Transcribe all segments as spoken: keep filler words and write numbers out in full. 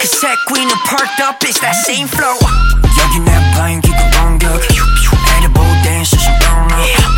새 queen은 perked up, it's that same flow. 여기 내 방인 기껏 공격 애들 볼 땐 시신 떠나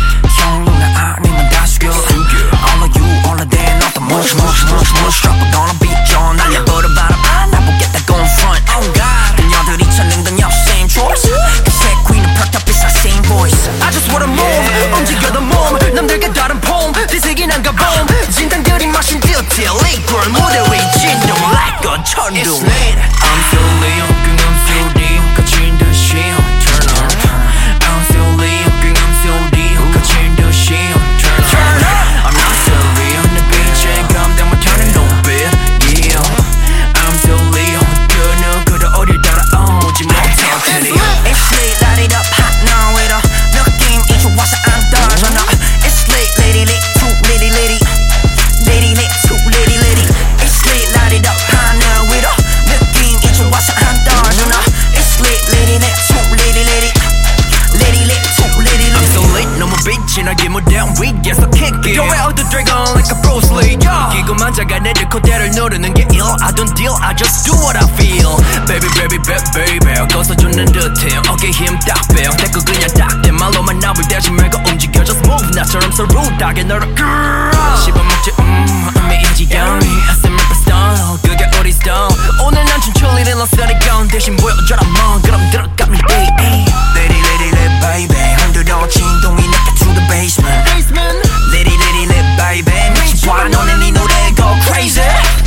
형 누나 아니면 다 숙여 All of you, all of them, nothing much, much, much, much Drop it on a beat, 저 날려버려 바람 안 나보겠다 going front, oh god 그녀들이 찾는 건 your same choice 그 새 queen은 perked up, it's that same voice I just wanna move, 움직여 the 몸 남들과 다른 폼, 뒤색이 난가 봄 진탕들이 마신 딜til 이꼴 무대 위 진동 like a 천둥 It's lit, I'm so Leo, 끊임없이 거친 듯이 turn on I'm so Leo, 끊임없이 거친 듯이 turn on I'm not so real, 내 빛에 감당 못하는 눈빛 Yeah, I'm so Leo, 그 누구도 어딜 따라오지 못할 테니 It's lit, light it up, hot now with a 느낌이 좋아서 안 떨어져 너 It's lit, lady lit, too litty litty Lady lit, too litty litty It's lit, light it up, hot now with a 느낌이 좋아서 안 떨어져 너 It's lit, lady lit, too litty litty Lady lit, too litty litty I'm so lit, 너무 빛진하게 무대 위에서 kick it Go out the dragon like a Bruce Lee yeah. 기고만 자가 내릴 그대를 누르는 게 ill I don't deal, I just do what I feel Baby, baby, baby, baby 거서주는 듯해 어깨 힘 딱 빼 내거 그냥 딱대 말로만 나불 대신 말고 움직여 Just move 나처럼 so rude하게 너를 씹어먹지 음 의미인지 영이 에스엠에프 style 그게 우리 style 오늘 난 춤출리 일러 쓰니까 대신 보여줘라 뭐 그럼 들어가 me day Lady, lady, lady, baby 흔들어 진동이 내게 to the basement Basement Lady, lady, lady, baby 미친 와 너네 네 노래 go crazy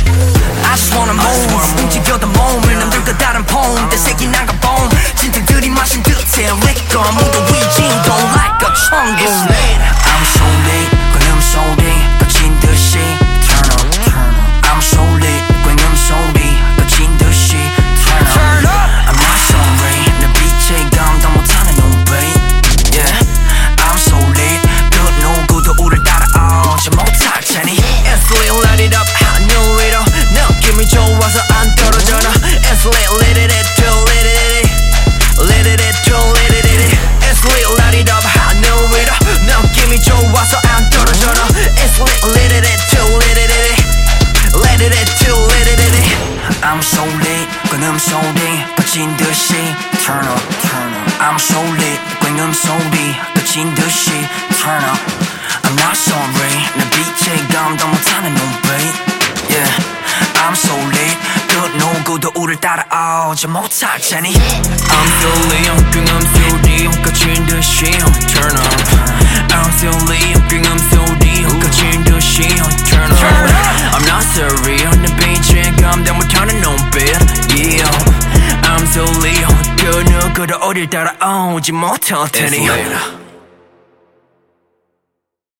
I just wanna move 움직여 the moment 남들과 다른 폼 대색이 난가 봄 진탕들이 마신 듯해 liquor 무대 위 진동 like a 천둥 It's lit, I'm so lit 끊음 소리 거친 듯이 turn up, turn up I'm so lit 끊음 소리 거친 듯이 turn up, Turn up I'm not sorry 내 빛에 감당 못하는 눈빛 Yeah, I'm so lit 그 누구도 우릴 따라오지 못할 테니 It's lit, light it up, 하늘 위로 느낌이 좋아서 안 떨어져 너 It's lit, lit it, it, too lit it, lit it, it, too lit it It's lit, light it up, 하늘 위로 느낌이 좋아서 안 떨어져 너 It's lit, lit it, it, too lit it, lit it, it, too lit it I'm so lit 끊음 소리 거친 듯이 turn up, turn up I'm so lit 끊음 소리 거친 듯이 turn up I'm not sorry 내 빛에 감당 못하는 눈빛 Yeah, I'm so lit 그 누구도 우릴 따라오지 못할 테니 I'm so lit 끊음 소리 거친 듯이 turn up I'm so lit 끊음 소리 거친 듯이 turn up I'm not sorry 내 빛에 감당 못하는 눈빛 Yeah, I'm so lit 그 누구도 어딜 따라오지 못할 테니